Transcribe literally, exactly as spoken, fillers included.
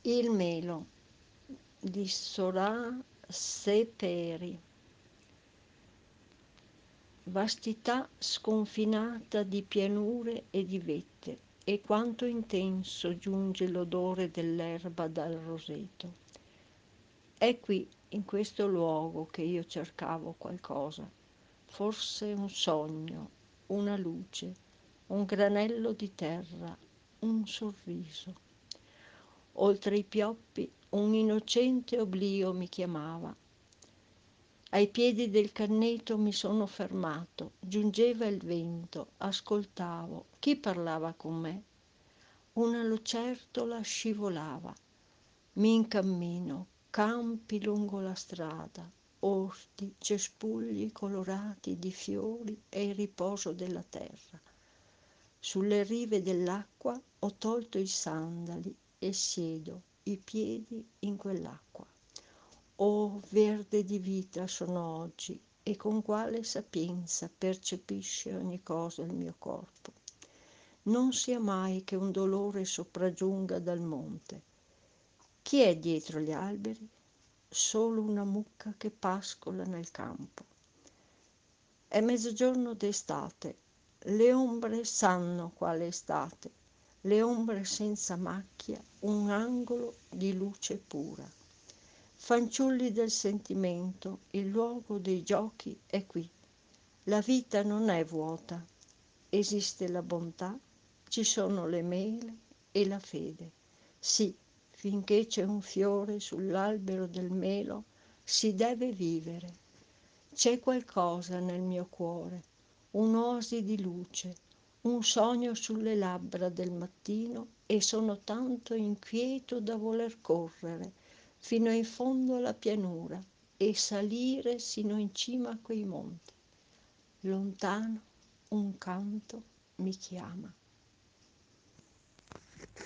Il melo di Sorà Seperi. Vastità sconfinata di pianure e di vette, e quanto intenso giunge l'odore dell'erba dal roseto. È qui, in questo luogo, che io cercavo qualcosa, forse un sogno, una luce, un granello di terra, un sorriso. Oltre i pioppi un innocente oblio mi chiamava. Ai piedi del canneto mi sono fermato, giungeva il vento, ascoltavo. Chi parlava con me? Una lucertola scivolava. Mi incammino, campi lungo la strada, orti, cespugli colorati di fiori e il riposo della terra. Sulle rive dell'acqua ho tolto i sandali e siedo i piedi in quell'acqua. Oh, verde di vita sono oggi, e con quale sapienza percepisce ogni cosa il mio corpo. Non sia mai che un dolore sopraggiunga dal monte. Chi è dietro gli alberi? Solo una mucca che pascola nel campo. È mezzogiorno d'estate, le ombre sanno quale estate, le ombre senza macchia, un angolo di luce pura. Fanciulli del sentimento, il luogo dei giochi è qui. La vita non è vuota, esiste la bontà, ci sono le mele e la fede. Sì, finché c'è un fiore sull'albero del melo, si deve vivere. C'è qualcosa nel mio cuore, un'oasi di luce, un sogno sulle labbra del mattino, e sono tanto inquieto da voler correre fino in fondo alla pianura e salire sino in cima a quei monti. Lontano un canto mi chiama.